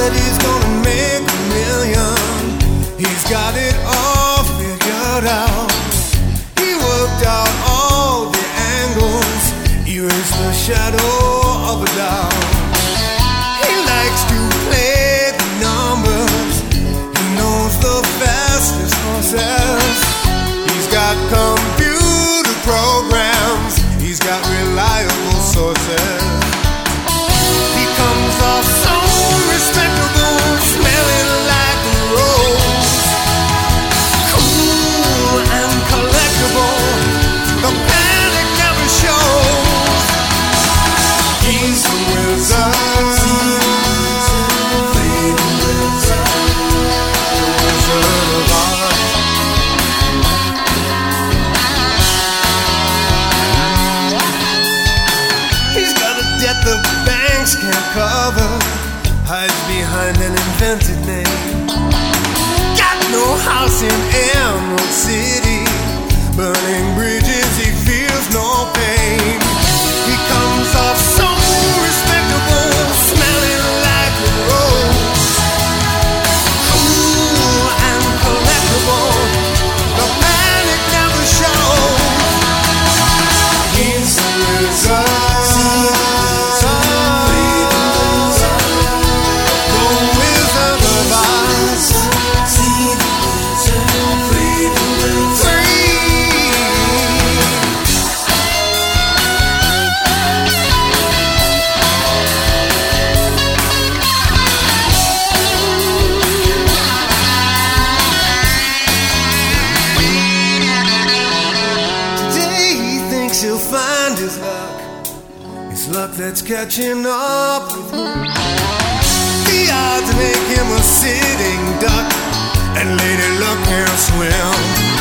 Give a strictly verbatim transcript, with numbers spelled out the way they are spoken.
that he's gonna make a million. He's got it all figured out. He worked out all the angles, erased the shadow of a doubt. He likes to play the numbers, he knows the fastest horses. He's got computer programs, he's got reliable sources. He comes off so respectable, smelling like a rose. Cool and collectible, the panic never shows. He's a wizard, wizard of Oz. He's got a debt the banks can't cover, hides behind an invented name. Got no house in Emerald City, burning bridges, he feels no pain. He comes off so respectable, smelling like a rose. Cool and collectible, the panic never shows. He's a wizard, he'll find his luck, his luck that's catching up with him. The odds make him a sitting duck, and Lady Luck can't swim.